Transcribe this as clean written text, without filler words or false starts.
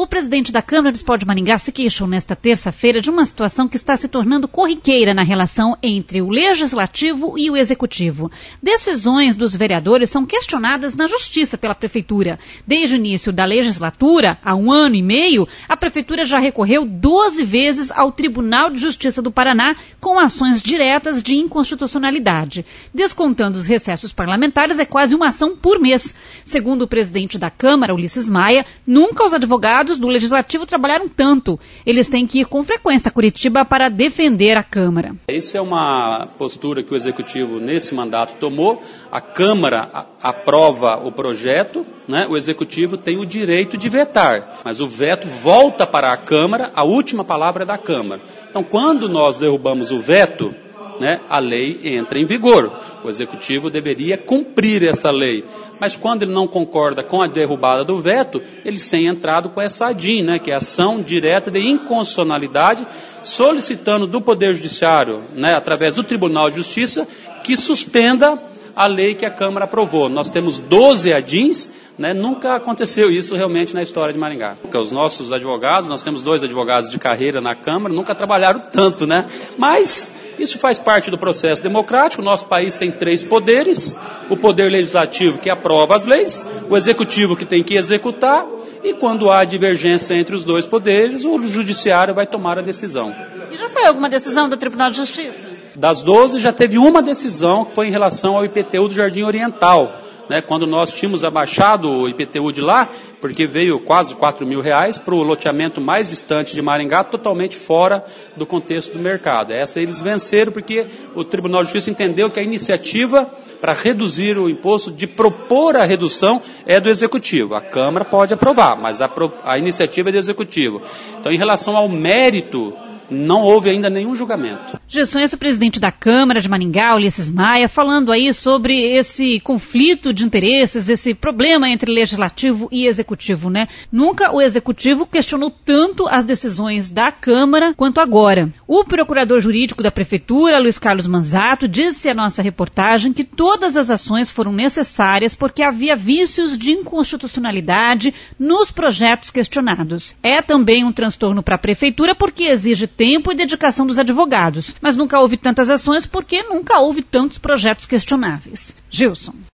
presidente da Câmara Municipal de Maringá se queixou nesta terça-feira de uma situação que está se tornando corriqueira na relação entre o Legislativo e o Executivo. Decisões dos vereadores são questionadas na Justiça pela Prefeitura. Desde o início da legislatura, há 1 ano e meio, a Prefeitura já recorreu 12 vezes ao Tribunal de Justiça do Paraná com ações diretas de inconstitucionalidade. Descontando os recessos parlamentares, é quase uma ação por mês. Segundo o presidente da Câmara, Ulisses Maia, nunca os advogados do Legislativo trabalharam tanto. Eles têm que ir com frequência a Curitiba para defender a Câmara. Isso é uma postura que o Executivo, nesse mandato, tomou. A Câmara aprova o projeto, né? O Executivo tem o direito de vetar, mas o veto volta para a Câmara, a última palavra é da Câmara. Então, quando nós derrubamos o veto, né, a lei entra em vigor. O Executivo deveria cumprir essa lei. Mas quando ele não concorda com a derrubada do veto, eles têm entrado com essa ADIM, né, que é ação direta de inconstitucionalidade, solicitando do Poder Judiciário, né, através do Tribunal de Justiça, que suspenda a lei que a Câmara aprovou. Nós temos 12 ADIMs, né, nunca aconteceu isso realmente na história de Maringá. Os nossos advogados, nós temos 2 advogados de carreira na Câmara, nunca trabalharam tanto, né? Mas isso faz parte do processo democrático. O nosso país tem 3 poderes: o poder legislativo, que aprova as leis, o executivo, que tem que executar, e quando há divergência entre os 2 poderes, o judiciário vai tomar a decisão. E já saiu alguma decisão do Tribunal de Justiça? Das 12, já teve uma decisão que foi em relação ao IPTU do Jardim Oriental, né, quando nós tínhamos abaixado o IPTU de lá, porque veio quase R$4.000 para o loteamento mais distante de Maringá, totalmente fora do contexto do mercado. Essa eles venceram porque o Tribunal de Justiça entendeu que a iniciativa para reduzir o imposto, de propor a redução, é do Executivo. A Câmara pode aprovar, mas a iniciativa é do Executivo. Então, em relação ao mérito, não houve ainda nenhum julgamento. Gilson, esse é o presidente da Câmara de Maringá, Ulisses Maia, falando aí sobre esse conflito de interesses, esse problema entre Legislativo e Executivo, né? Nunca o Executivo questionou tanto as decisões da Câmara quanto agora. O procurador jurídico da Prefeitura, Luiz Carlos Manzato, disse à nossa reportagem que todas as ações foram necessárias porque havia vícios de inconstitucionalidade nos projetos questionados. É também um transtorno para a Prefeitura porque exige tempo e dedicação dos advogados, mas nunca houve tantas ações porque nunca houve tantos projetos questionáveis. Gilson.